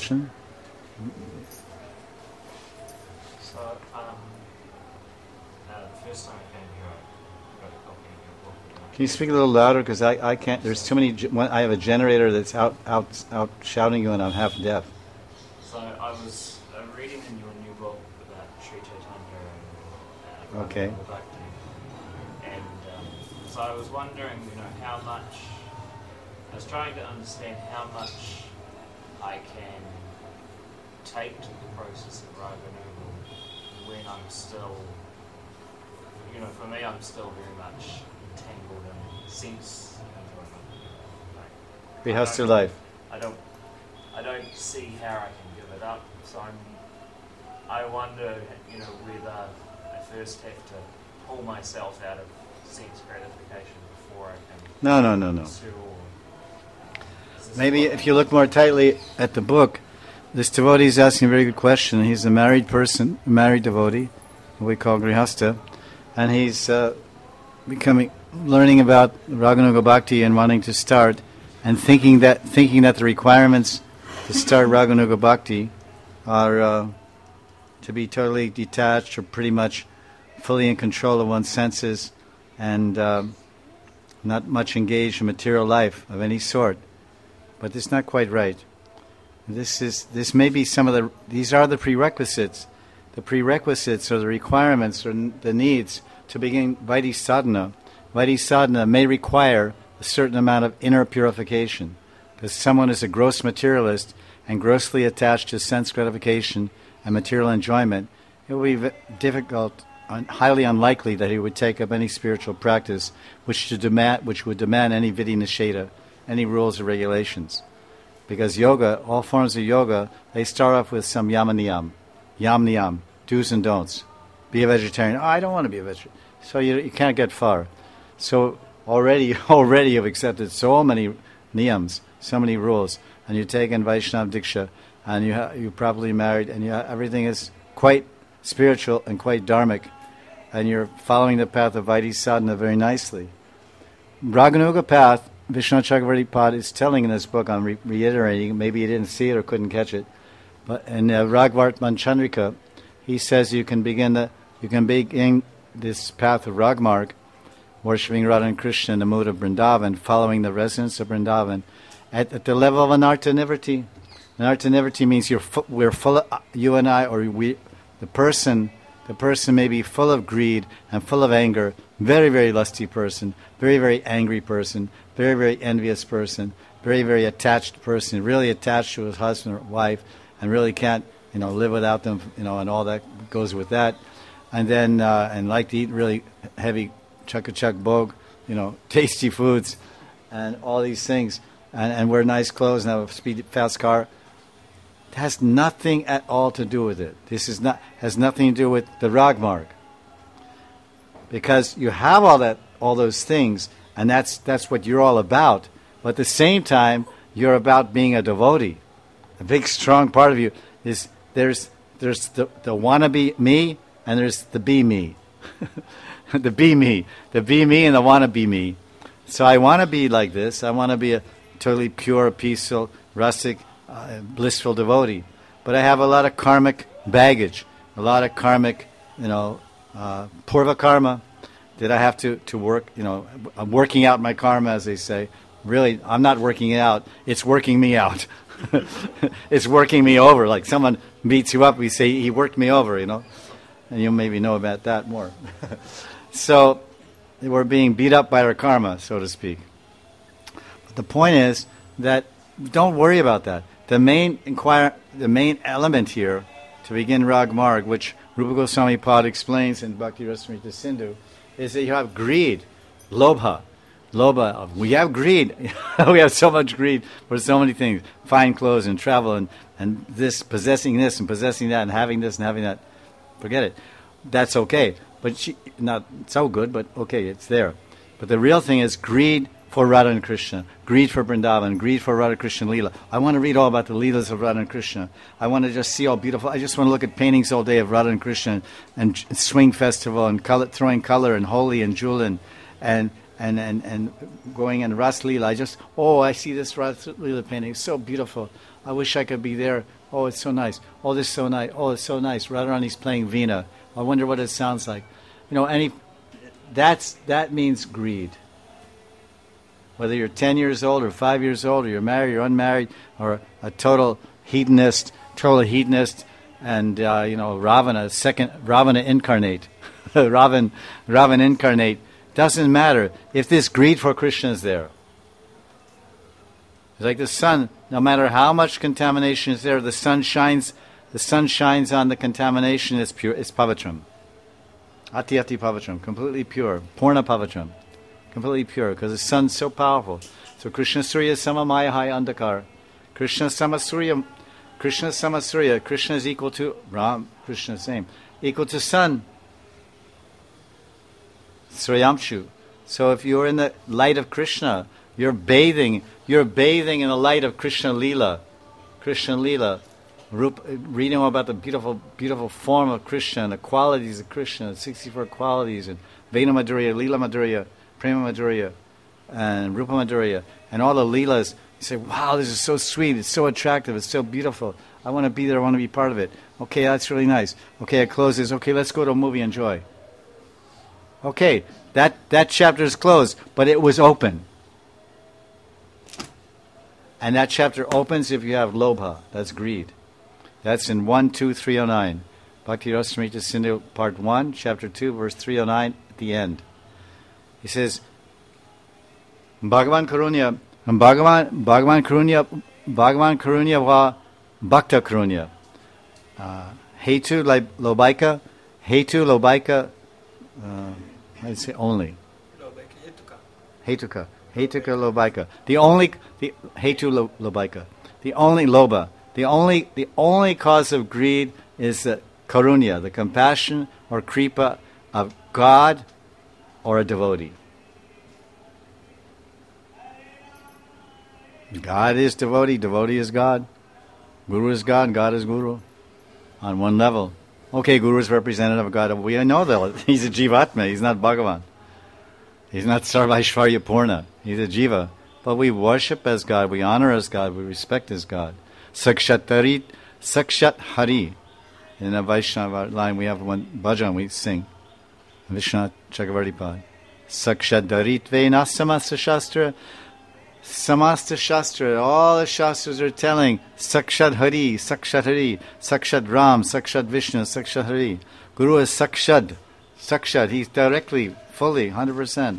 So, the first time I came here, I got a copy of your book. Can you speak a little louder? Because I can't. There's too many. I have a generator that's out shouting you, and I'm half deaf. So I was reading in your new book about Sri Chaitanya and Okay. Bhakti, and so I was wondering, how much. I was trying to understand how much I can take to the process of Raganuga when I'm still, for me, I'm still very much entangled in sense enjoyment. Grihastha life. I don't see how I can give it up. So I wonder, whether I first have to pull myself out of sense gratification before I can. No. Pursue. Maybe if you look more tightly at the book, this devotee is asking a very good question. He's a married person, a married devotee, what we call Grihastha, and he's learning about Raganuga Bhakti and wanting to start, and thinking that the requirements to start Raganuga Bhakti are to be totally detached or pretty much fully in control of one's senses and not much engaged in material life of any sort. But it's not quite right. This may be these are the prerequisites. The prerequisites or the requirements or the needs to begin Vaidhi sadhana. Vaidhi sadhana may require a certain amount of inner purification. Because someone is a gross materialist and grossly attached to sense gratification and material enjoyment, it will be difficult and highly unlikely that he would take up any spiritual practice which would demand any vidhi nisheda, any rules or regulations. Because yoga, all forms of yoga, they start off with some yam niyam, do's and don'ts. Be a vegetarian. I don't want to be a vegetarian. So you can't get far. So already you've accepted so many niyams, so many rules, and you take in Vaishnava Diksha, and you're properly married, and everything is quite spiritual and quite dharmic, and you're following the path of Vaidhi sadhana very nicely. Raganuga path, Vishnu Chakravarti Pad is telling in this book, I'm reiterating, maybe you didn't see it or couldn't catch it, but in Ragvartman Chandrika, he says you can begin this path of Ragmarg, worshipping Radha and Krishna in the mood of Vrindavan, following the resonance of Vrindavan, at the level of anartha nivritti. Anartha nivritti means we're full of, you and I, or the person may be full of greed and full of anger, very, very lusty person, very, very angry person, very, very envious person, very, very attached person, really attached to his husband or wife, and really can't, live without them, and all that goes with that. And then, and like to eat really heavy chak bhog, tasty foods, and all these things, and wear nice clothes and have a fast car. It has nothing at all to do with it. Has nothing to do with the Ragmarg. Because you have all those things, and that's what you're all about. But at the same time, you're about being a devotee. A big, strong part of you is there's the wanna be me, and there's the be me. The be me and the wanna be me. So I want to be like this. I want to be a totally pure, peaceful, rustic, blissful devotee. But I have a lot of karmic baggage, a lot of karmic, purva karma that I have to work. I'm working out my karma, as they say. Really, I'm not working it out. It's working me out. It's working me over. Like someone beats you up, we say, he worked me over, And you maybe know about that more. So we're being beat up by our karma, so to speak. But the point is that don't worry about that. The main element here to begin Rag Marg, which Rupa Goswami Pad explains in Bhakti Rasamrita Sindhu, is that you have greed, lobha. We have greed. We have so much greed for so many things. Fine clothes and travel and this, possessing this and possessing that and having this and having that. Forget it. That's okay. But not so good, but okay, it's there. But the real thing is greed for Radha and Krishna, greed for Vrindavan, greed for Radha Krishna Leela. I want to read all about the Leelas of Radha and Krishna. I want to just see all beautiful. I just want to look at paintings all day of Radha and Krishna and swing festival and throwing color and Holi and Julan and and going in Ras Leela. I see this Ras Leela painting. It's so beautiful. I wish I could be there. Oh, it's so nice. Oh, this is so nice. Oh, it's so nice. Radharani's playing Veena. I wonder what it sounds like. That means greed. Whether you're 10 years old or 5 years old, or you're married or unmarried, or a total hedonist, and Ravana incarnate, Ravan incarnate, doesn't matter if this greed for Krishna is there. It's like the sun. No matter how much contamination is there, the sun shines on the contamination. It's pure. It's pavitram. Ati pavitram, completely pure. Purna pavitram, completely pure, because the sun's so powerful. So Krishna Surya Samamaya Hai Andakar. Krishna Samasurya. Krishna is equal to Ram. Krishna's name equal to sun. Sriyamshu. So if you're in the light of Krishna, you're bathing in the light of Krishna Leela. Reading about the beautiful form of Krishna and the qualities of Krishna, the 64 qualities, and Vena Madhurya, Leela Madhurya, Prema Madhurya, and Rupa Madhurya, and all the Leelas. You say, wow, this is so sweet, it's so attractive, it's so beautiful. I want to be there, I want to be part of it. Okay, that's really nice. Okay, it closes. Okay, let's go to a movie, enjoy. Okay, that chapter is closed, but it was open. And that chapter opens if you have lobha, that's greed. That's in 1-2-309. Bhakti Rasamrita Sindhu, part 1, chapter 2, verse 309, at the end. He says, Bhagavan Karunya va Bhakta Karunya. Hetu lobaika, I'd say only. Hetuka lobaika. The only hetu lobaika. The only loba. The only cause of greed is the karunya, the compassion or kripa of God or a devotee. God is devotee is God. Guru is God, God is Guru. On one level. Okay, Guru is representative of God. We know that. He's a Jivatma, he's not Bhagavan. He's not Sarvaishvarya Purna. He's a Jiva. But we worship as God, we honor as God, we respect as God. Sakshat Hari. In a Vaishnava line, we have one bhajan we sing. Vishwanath Chakravarti Pad. Sakshat Daritve Nasamasta Shastra. Samasta Shastra, all the Shastras are telling Sakshat Hari, Sakshat Ram, Sakshat Vishnu, Sakshat Hari. Guru is Sakshat, he's directly, fully, 100%.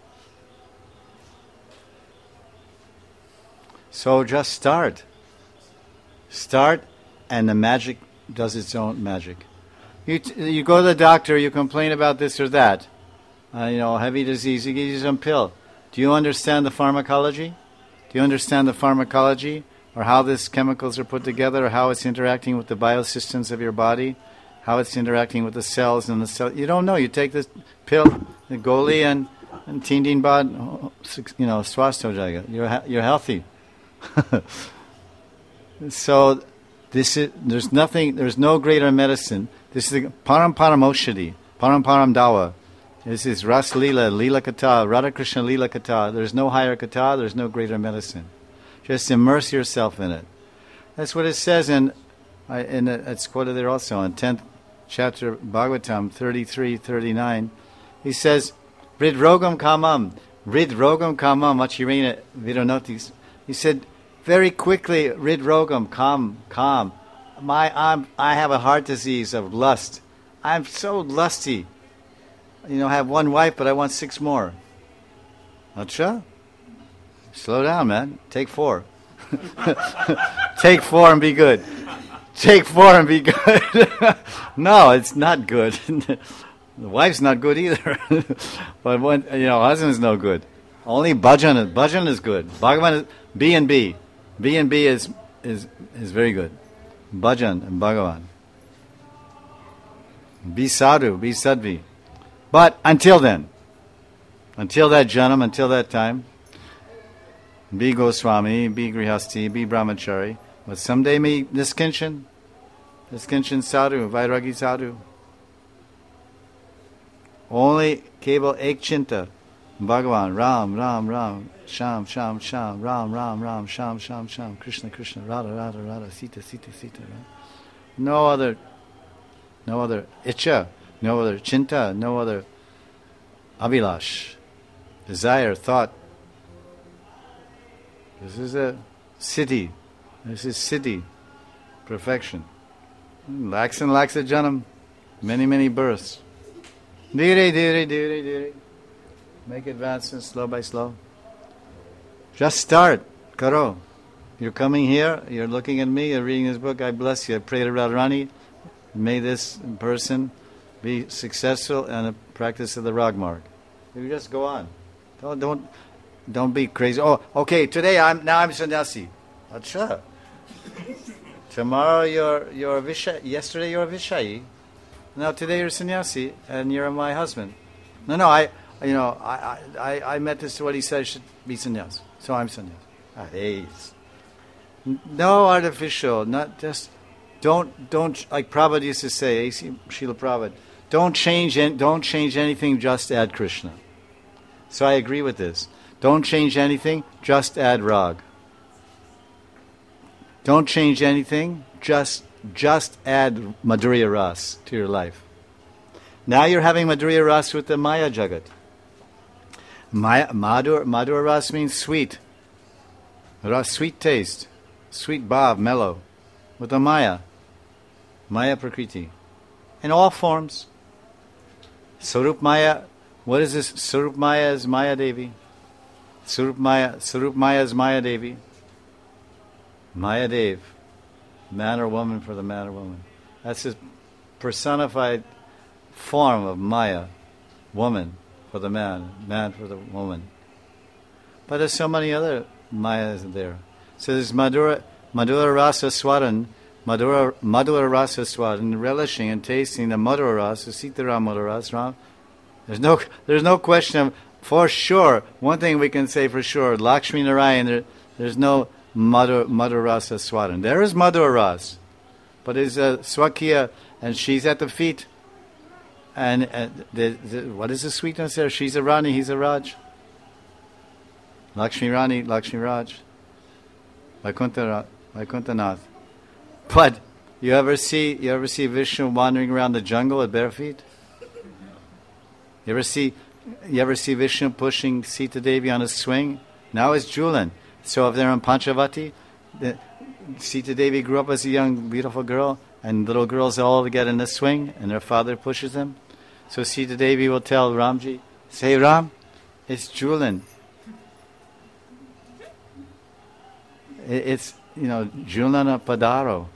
So just start, and the magic does its own magic. You go to the doctor, you complain about this or that, heavy disease, he gives you some pill. Do you understand the pharmacology? Or how these chemicals are put together, or how it's interacting with the biosystems of your body, how it's interacting with the cells and the cell? You don't know. You take this pill, the goli, and tindin bad, swasto jayega. You're healthy. So there's no greater medicine. This is the Paramparam Oshadi, Paramparam Dawa. This is Ras Leela, Leela Katha, Radha Krishna Leela Katha. There's no higher Katha, there's no greater medicine. Just immerse yourself in it. That's what it says it's quoted there also in 10th chapter Bhagavatam 33-39. He says, Ridrogam kamam, achirena vidonotis. He said, very quickly, Ridrogam, calm. I have a heart disease of lust. I'm so lusty. I have one wife, but I want 6 more. Acha? Slow down, man. Take 4. Take 4 and be good. No, it's not good. The wife's not good either. But husband's no good. Only bhajan is good. Bhagavan is B&B. B&B is very good. Bhajan and Bhagavan. Be sadhu, be sadvi. But until then, until that janam, until that time, be Goswami, be Grihasti, be Brahmachari, but someday be Niskinchan sadhu, Vairagi sadhu. Only Keval Ek Chinta, Bhagavan, Ram, Ram, Ram, Sham, Sham, Sham, Ram, Ram, Ram, Sham, Sham, Sham, Krishna, Krishna, Radha, Radha, Radha, Sita, Sita, Sita. Right? No other Icha, no other Chinta, no other Abhilash, desire, thought. This is a siddhi. This is siddhi, perfection. Lakhs and lakhs of janam, many, many births. Dhire, dhire, dhire, dhire. Make advances slow by slow. Just start. Karo. You're coming here, you're looking at me, you're reading this book, I bless you. I pray to Radharani, may this person be successful in the practice of the Rag Marg. You just go on. Don't be crazy. Oh, okay, today I'm sannyasi. Acha. Tomorrow you're Vishayi. Yesterday you're Vishayi. Now today you're sannyasi and you're my husband. No, I met this to what he said I should be sannyasi. So I'm sannyasi. Hey. No artificial, not just don't like Prabhupada used to say, Srila Prabhupada, don't change anything, just add Krishna. So I agree with this. Don't change anything, just add Rag. Don't change anything, just add Madhurya Ras to your life. Now you're having Madhurya Ras with the Maya Jagat. Madhur Ras means sweet. Ras, sweet taste. Sweet bhav, mellow. With the Maya. Maya Prakriti. In all forms. Sarup Maya, what is this? Sarup Maya is Maya Devi. Sarup Maya is Maya Devi. Maya Dev. Man or woman for the man or woman. That's a personified form of Maya. Woman for the man, man for the woman. But there's so many other Mayas there. So there's Madhura Rasa Swaran, Madhura Rasa Swaran, relishing and tasting the Madhura Rasa, Sitaram Madhura Rasa. There's no question of, for sure, one thing we can say for sure, Lakshmi Narayan, there's no Madhura Rasa Swaran. There is Madhura Rasa, but it's Swakiya, and she's at the feet. And what is the sweetness there? She's a Rani, he's a Raj. Lakshmi Rani, Lakshmi Raj. Vaikuntanath. But you ever see Vishnu wandering around the jungle with bare feet? You ever see Vishnu pushing Sita Devi on a swing? Now it's Julan. So if they're in Panchavati, Sita Devi grew up as a young, beautiful girl, and little girls all get in the swing, and their father pushes them. So Sita Devi will tell Ramji, say, Ram, it's Julan. It's, Julana Padaro.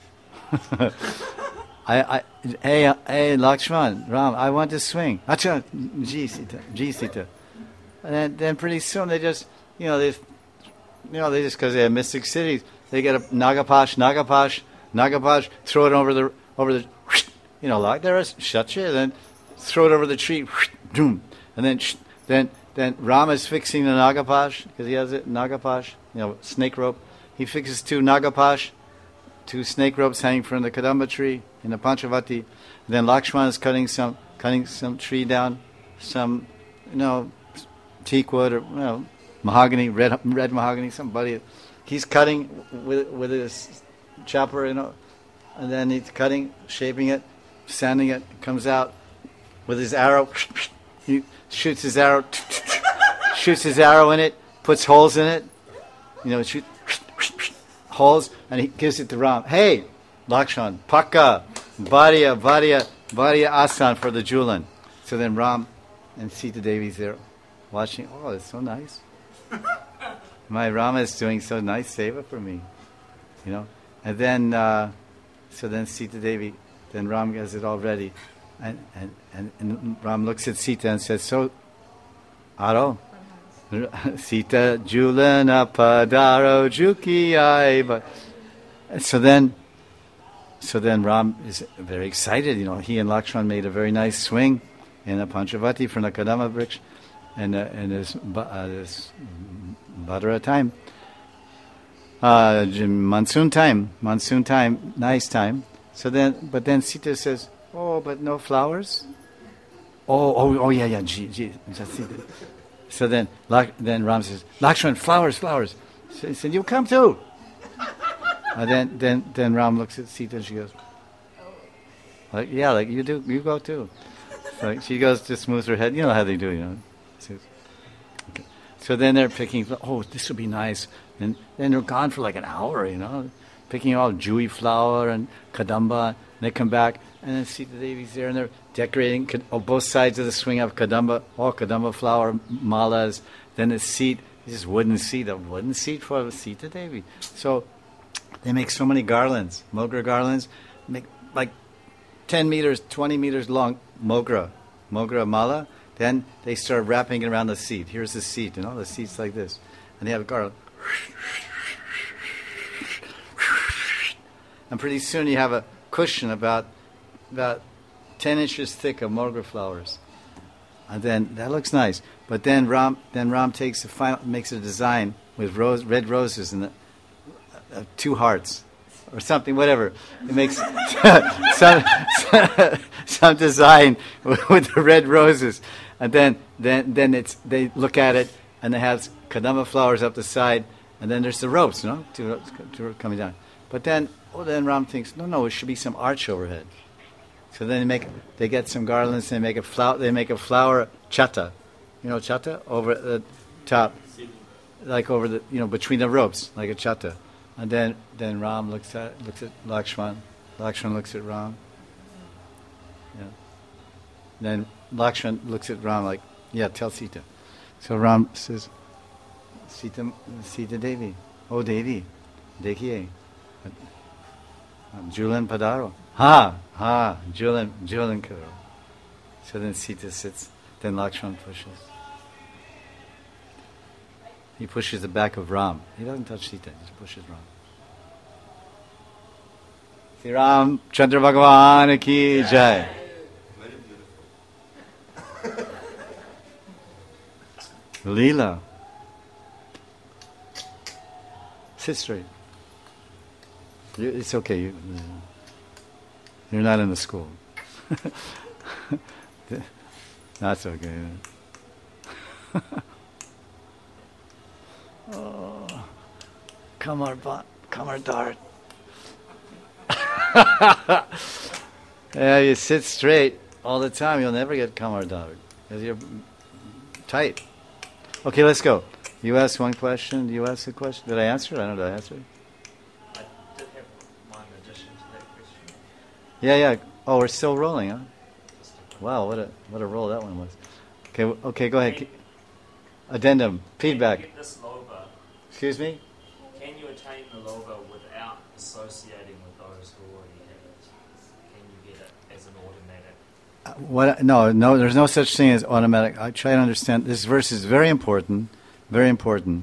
Hey, Lakshman, Ram, I want to swing. Acha, Ji Sita. And then pretty soon they just, because they have mystic cities, they get a Nagapash, throw it over the, like there is Shacha, then throw it over the tree, doom, and then Ram is fixing the Nagapash, because he has it, Nagapash, snake rope. He fixes two snake ropes hanging from the Kadamba tree in the Panchavati. Then Lakshman is cutting some tree down, some, teak wood or mahogany, red mahogany. Somebody, he's cutting with his chopper, and then he's cutting, shaping it, sanding it. Comes out with his arrow. He shoots his arrow in it, puts holes in it. Shoot holes, and he gives it to Ram. Hey, Lakshman, Pakka, Varya Asan for the Julan. So then Ram and Sita Devi's there watching. Oh, it's so nice. My Rama is doing so nice seva for me. And then, so then Sita Devi, then Ram has it all ready. And Ram looks at Sita and says, so, Aro, Sita Julana Padaro Juki Aiba. So then Ram is very excited. He and Lakshman made a very nice swing in a Panchavati from the Kadamba Vriksha in his Bhadra time. Monsoon time, nice time. But then Sita says, oh, but no flowers? Oh, yeah, Ji, just Sita. So then Ram says, Lakshman, flowers. So he said, you come too. Then Ram looks at Sita and she goes, like, yeah, like you do, you go too. So she goes to smooth her head. You know how they do, Okay. So then they're picking, oh, this would be nice. And then they're gone for like an hour, picking all Jewy flower and kadamba. And they come back, and then Sita Devi's there, and they're decorating both sides of the swing of kadamba, all kadamba flower malas. Then a seat, this wooden seat, a wooden seat for Sita Devi. So they make so many garlands, mogra garlands, make like 10 meters, 20 meters long mogra mala. Then they start wrapping it around the seat. Here's the seat, the seat's like this. And they have a garland. And pretty soon you have a cushion about 10 inches thick of mogra flowers. And then that looks nice. But then Ram takes makes a design with red roses and 2 hearts or something, whatever. It makes some design with the red roses. And then they look at it and they have kadamba flowers up the side, and then there's the ropes, 2 ropes coming down. But then Ram thinks, no, it should be some arch overhead. So then they get some garlands and they make a flower chata, chata over the top, like over the between the ropes, like a chata. And then Ram looks at Lakshman. Lakshman looks at Ram. Yeah. Then Lakshman looks at Ram like, yeah, tell Sita. So Ram says, Sita Devi, oh Devi, dekhiye, Julan padaro. Julan karo. So then Sita sits, then Lakshman pushes. He pushes the back of Ram. He doesn't touch Sita, he just pushes Ram. Sri Ram Chandra Bhagavan ki jai. Leela. Sit straight. It's okay. You're not in the school. That's okay. Oh, Kamar Dart. Yeah, you sit straight all the time. You'll never get Kamar Dart because you're tight. Okay, let's go. You asked one question. You asked a question. Did I answer it? I don't know. Did I answer it? I did have one addition to that question. Yeah. Oh, we're still rolling, huh? Wow, what a roll that one was. Okay, go ahead. Addendum, feedback. Can you get this loba? Excuse me? Can you attain the loba without associating with those who already have it? Can you get it as an automatic? No, there's no such thing as automatic. I try to understand. This verse is very important, very important.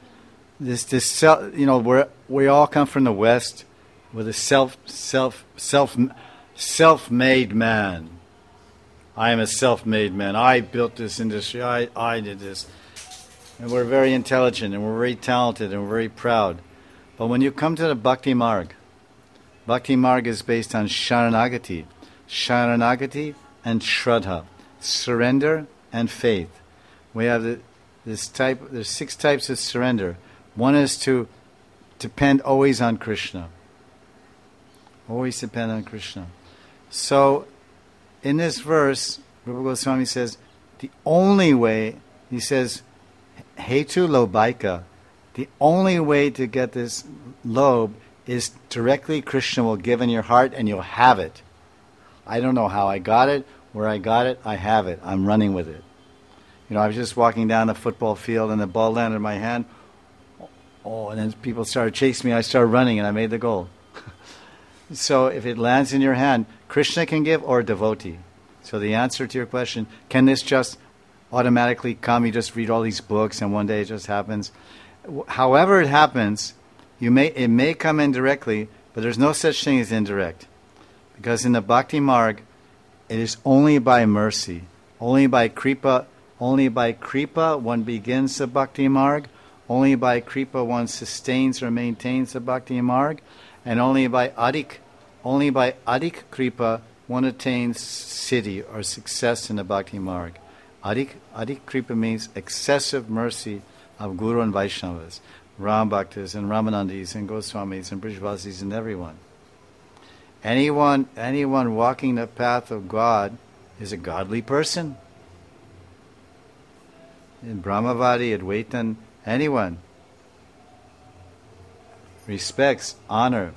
We all come from the West with a self-made man. I am a self-made man. I built this industry. I did this. And we're very intelligent, and we're very talented, and we're very proud. But when you come to the Bhakti Marg is based on Sharanagati and Shraddha, surrender and faith. We have there's 6 types of surrender. One is to depend always on Krishna. Always depend on Krishna. So, in this verse, Rupa Goswami says, the only way, he says, Hetu lobaika, the only way to get this lobe is directly Krishna will give in your heart and you'll have it. I don't know how I got it, where I got it, I have it. I'm running with it. I was just walking down the football field and the ball landed in my hand. Oh, and then people started chasing me. I started running and I made the goal. So if it lands in your hand, Krishna can give or devotee. So the answer to your question, can this just automatically come? You just read all these books and one day it just happens. However it happens, it may come indirectly, but there's no such thing as indirect. Because in the Bhakti Marg, it is only by mercy, only by kripa one begins the Bhakti Marg, only by kripa one sustains or maintains the Bhakti Marg, and only by adik kripa one attains siddhi or success in the Bhakti Marg. Adik Kripa means excessive mercy of Guru and Vaishnavas, Ram Bhaktas and Ramanandis and Goswamis and Brijvasis and everyone. Anyone walking the path of God is a godly person. In Brahmavadi, Advaitan, anyone respects, honor.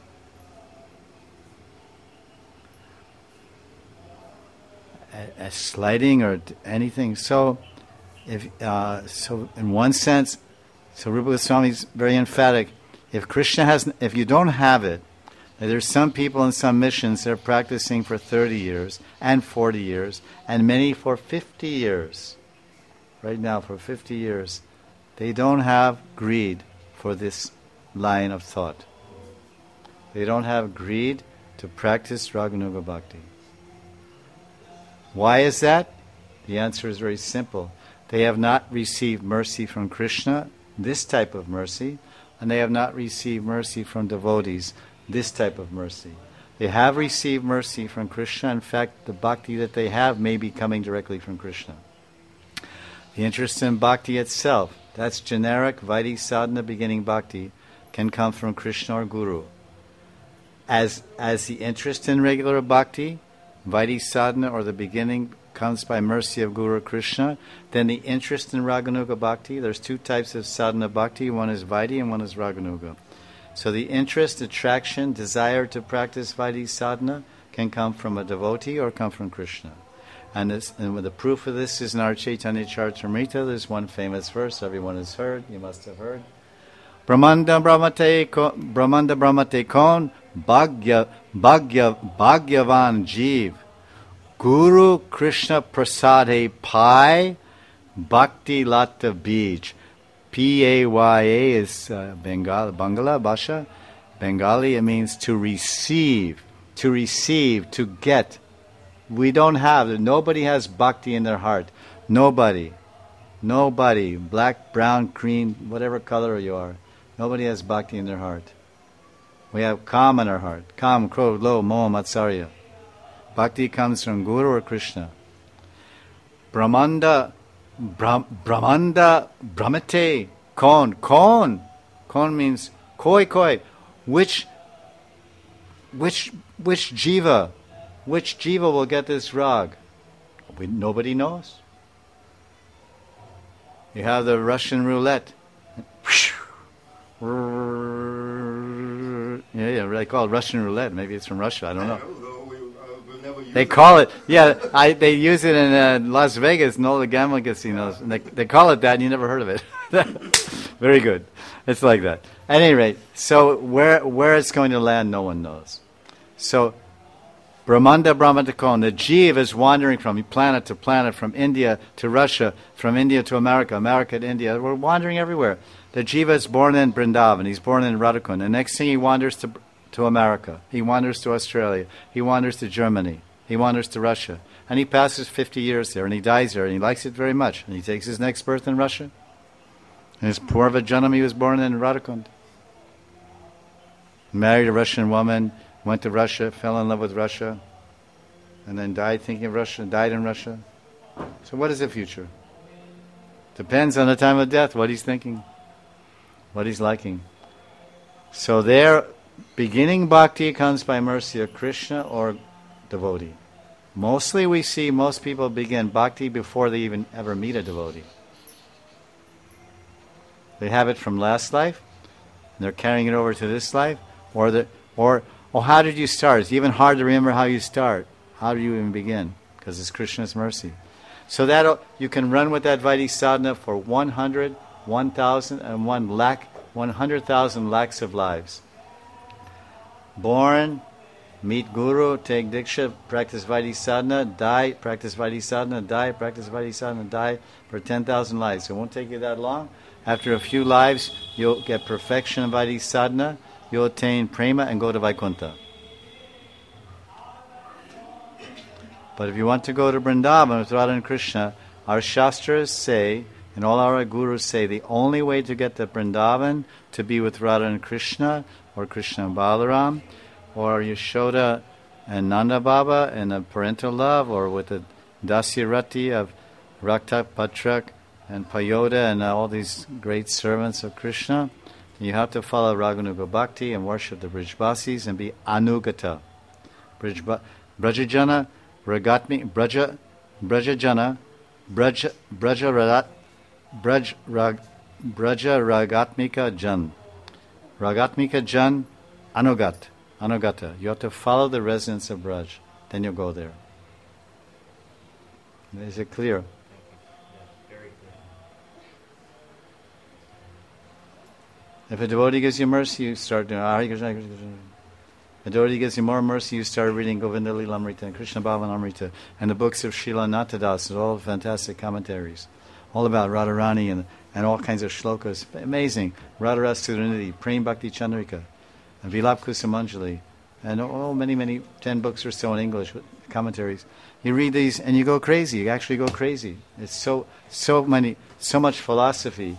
A slighting or anything. So, so in one sense, so Rupa Goswami is very emphatic. If you don't have it, there's some people in some missions that are practicing for 30 years and 40 years, and many for 50 years. Right now, for 50 years, they don't have greed for this line of thought. They don't have greed to practice Raganuga Bhakti. Why is that? The answer is very simple. They have not received mercy from Krishna, this type of mercy, and they have not received mercy from devotees, this type of mercy. They have received mercy from Krishna. In fact, the bhakti that they have may be coming directly from Krishna. The interest in bhakti itself, that's generic Vaidhi sadhana beginning bhakti, can come from Krishna or Guru. As the interest in regular bhakti, Vaidhi sadhana or the beginning comes by mercy of Guru Krishna, then the interest in Raganuga Bhakti, there's two types of sadhana bhakti, one is Vaidhi and one is Raganuga. So the interest, attraction, desire to practice Vaidhi sadhana can come from a devotee or come from Krishna. And the proof of this is in our Chaitanya Charitamrita. There's one famous verse everyone has heard, you must have heard. Brahmanda Brahmate Kon Bhagyavan Jeev Guru Krishna Prasade Pai Bhakti Lata Bij. P-A-Y-A is Bangala Bhasha. Bengali, it means to receive, to get. We don't have, nobody has bhakti in their heart. Nobody. Black, brown, green, whatever color you are. Nobody has bhakti in their heart. We have Kam in our heart. Kam, Krodh, Lo, Moha, Matsarya. Bhakti comes from Guru or Krishna. Brahmanda, Brahmate, Kon. Kon means koi. Which jiva? Which jiva will get this rag? Nobody knows. You have the Russian roulette. Yeah, they call it Russian roulette. Maybe it's from Russia. I don't know. They call it. Yeah, they use it in Las Vegas and all the gambling casinos. And they call it that, and you never heard of it. Very good. It's like that. At any rate, so where it's going to land, no one knows. So Brahmanda Brahmatakon, the Jeev is wandering from planet to planet, from India to Russia, from India to America, America to India. We're wandering everywhere. The Jiva is born in Vrindavan. He's born in Radhakund. The next thing he wanders to America. He wanders to Australia. He wanders to Germany. He wanders to Russia. And he passes 50 years there, and he dies there, and he likes it very much. And he takes his next birth in Russia. And his Purva Janam, he was born in Radhakund. Married a Russian woman, went to Russia, fell in love with Russia, and then died thinking of Russia, died in Russia. So what is the future? Depends on the time of death, what he's thinking, what he's liking. So there, beginning bhakti comes by mercy of Krishna or devotee. Mostly we see most people begin bhakti before they even ever meet a devotee. They have it from last life, and they're carrying it over to this life, or how did you start? It's even hard to remember how you start. How do you even begin? Because it's Krishna's mercy. So that you can run with that Vaidhi sadhana for 100, 1,000, and 100,000 lakhs of lives. Born, meet Guru, take Diksha, practice Vaidhi sadhana, die, practice Vaidhi sadhana, die, practice Vaidhi sadhana, die for 10,000 lives. It won't take you that long. After a few lives, you'll get perfection of Vaidhi sadhana, you'll attain prema and go to Vaikuntha. But if you want to go to Vrindavan with Radha and Krishna, our Shastras say, and all our Gurus say, the only way to get to Vrindavan, to be with Radha and Krishna, or Krishna and Balaram, or Yashoda and Nanda Baba in a parental love, or with the Dasyarati of Raktak, Patrak, and Payoda, and all these great servants of Krishna. You have to follow Raganuga Bhakti and worship the Brijbasis and be Anugata. Brajajana, Ragatmi, Brajajana, Braja Ragatmika Jan. Ragatmika Jan, Anugata. You have to follow the residents of Braj. Then you'll go there. Is it clear? Very clear. If a devotee gives you mercy, you start doing Hare Krishna, Hare Krishna. A devotee gives you more mercy, you start reading Govinda Lilamrita and Krishna Bhavanamrita and the books of Srila Nathadas, all fantastic commentaries, all about Radharani and all kinds of shlokas. Amazing. Radharas Surinidhi, Prem Bhakti Chandrika, and Vilap Kusumanjali, and many, 10 books or so in English with commentaries. You read these and you go crazy. You actually go crazy. It's so much philosophy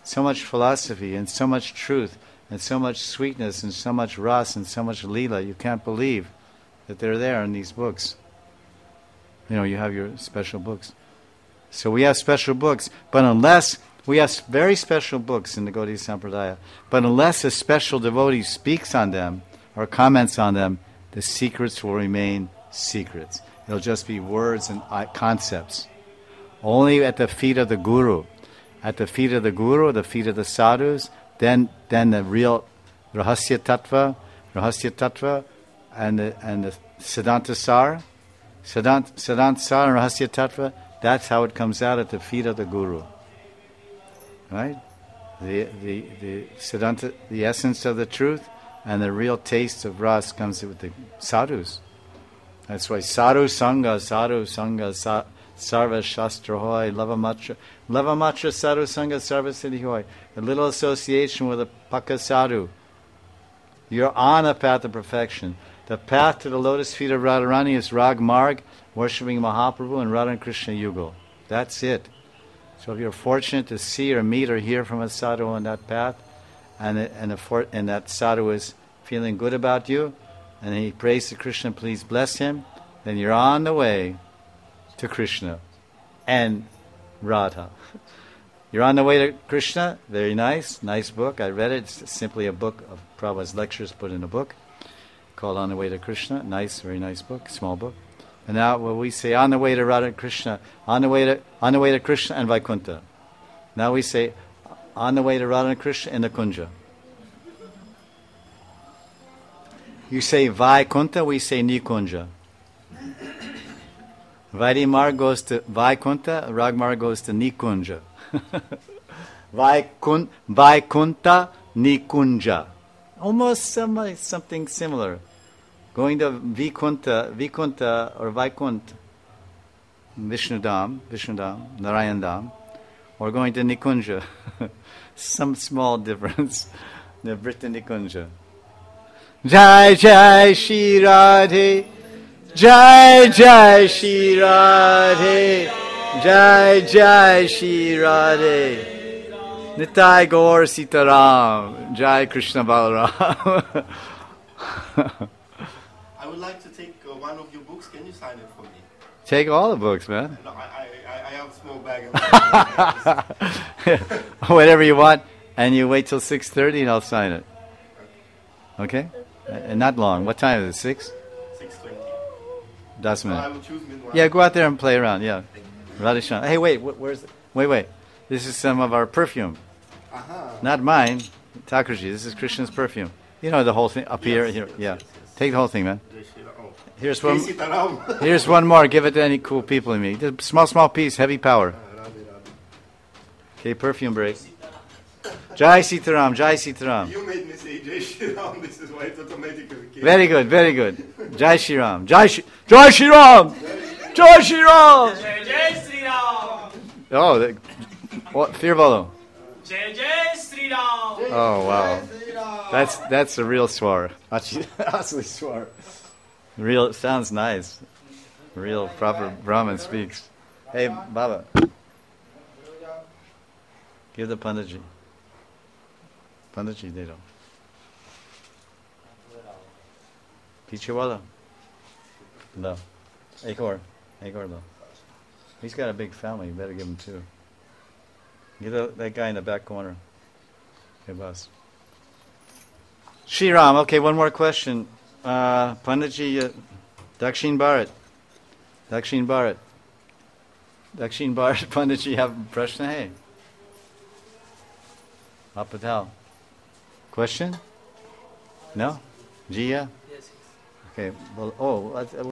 and so much truth and so much sweetness and so much ras and so much leela. You can't believe that they're there in these books. You know, you have your special books. So we have special books, but unless we have very special books in the Gaudiya Sampradaya, but unless a special devotee speaks on them or comments on them, the secrets will remain secrets. It'll just be words and concepts. Only at the feet of the Guru. At the feet of the Guru, the feet of the sadhus, then the real Rahasya Tattva, and the Siddhanta Sar. Siddhanta Sar and Rahasya Tattva, that's how it comes out at the feet of the Guru. Right? The Siddhanta, the essence of the truth, and the real taste of Ras comes with the sadhus. That's why Sadhu Sangha, Sarva Shastra Hoy, Lavamatra Sadhu Sangha, Sarva Siddhi Hoy. A little association with a Paka Sadhu. You're on a path of perfection. The path to the lotus feet of Radharani is Rag Marg, worshipping Mahaprabhu and Radha and Krishna Yugal. That's it. So if you're fortunate to see or meet or hear from a sadhu on that path, and that sadhu is feeling good about you, and he prays to Krishna, please bless him, then you're on the way to Krishna and Radha. You're on the way to Krishna, very nice book. I read it. It's simply a book of Prabhupada's lectures put in a book called On the Way to Krishna. Very nice book, small book. And now when we say on the way to Radha Krishna, on the way to Krishna and Vaikuntha. Now we say on the way to Radha and Krishna in the Kunja. You say Vaikuntha, we say Nikunja. Vaidimar goes to Vaikuntha, Ragmar goes to Nikunja. Vaikuntha, Nikunja. Almost something similar. Going to Vikunta or Vaikuntha, Vishnudam, Narayan Dham, or going to Nikunja. Some small difference. Nivrita Nikunja. Jai Jai Shri Radhe, Jai Jai Shri Radhe, Jai Jai Shri Radhe, Nitai Gaur Sitaram, Jai Krishna Balaram. I would like to take one of your books. Can you sign it for me? Take all the books, man. No, I have a small bag of Whatever you want, and you wait till 6:30 and I'll sign it. Okay? And not long. What time is it? 6? 6:20. That's So I minute. will choose mid-one. Yeah, go out there and play around. Yeah. Radhishan. Hey, wait. Where's? Wait. This is some of our perfume. Not mine. Thakurji. This is Krishna's perfume. You know the whole thing up here. Yes, Here. yes, Yeah. yes, yes. Take the whole thing, man. Oh. Here's Jai one. Sitaram. Here's one more. Give it to any cool people in me. Just small piece. Heavy power. Okay. Perfume break. Jai Sitaram. Jai Sitaram. You made me say Jai Shri Ram. This is why it automatically came. Very good. Jai Shri Ram. Jai Shri Ram. Jai Shri Ram. Jai Jai Sri Ram! Oh, Fear Volo. Jai Jai Sri Ram! Oh, wow. That's a real swar. Asli swar. Real, sounds nice. Real proper Brahmin speaks. Hey, Baba. Give the Panditji. Panditji, they don't. Piche wala? No. Ek aur lo. He's got a big family. You better give him two. Get that guy in the back corner. Hey, boss. Shriram, okay, one more question. Panditji, Dakshin Bharat. Dakshin Bharat. Dakshin Bharat, Panditji, have a prashna hai? Aap batao. Question? No? Jia? Yes. Okay, well,